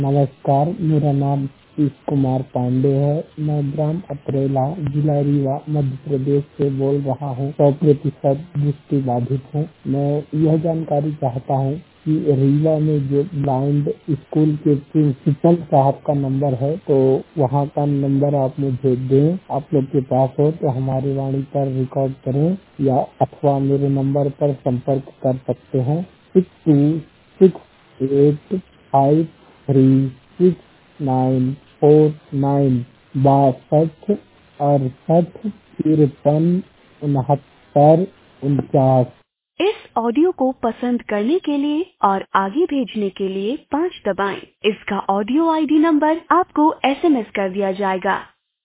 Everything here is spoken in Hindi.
नमस्कार, मेरा नाम शीश कुमार पांडे है। मैं ग्राम अतरेला, जिला रीवा, मध्य प्रदेश से बोल रहा हूँ। 100% दृष्टि बाधित हूँ। मैं यह जानकारी चाहता हूँ कि रीवा में जो ब्लाइंड स्कूल के प्रिंसिपल साहब का नंबर है, तो वहाँ का नंबर आप मुझे दें। आप लोग के पास हो तो हमारी वाणी पर रिकॉर्ड करें या अथवा मेरे नंबर पर संपर्क कर सकते हैं। 6268353949 62 63 63 69 49। इस ऑडियो को पसंद करने के लिए और आगे भेजने के लिए 5 दबाएं। इसका ऑडियो आईडी नंबर आपको एसएमएस कर दिया जाएगा।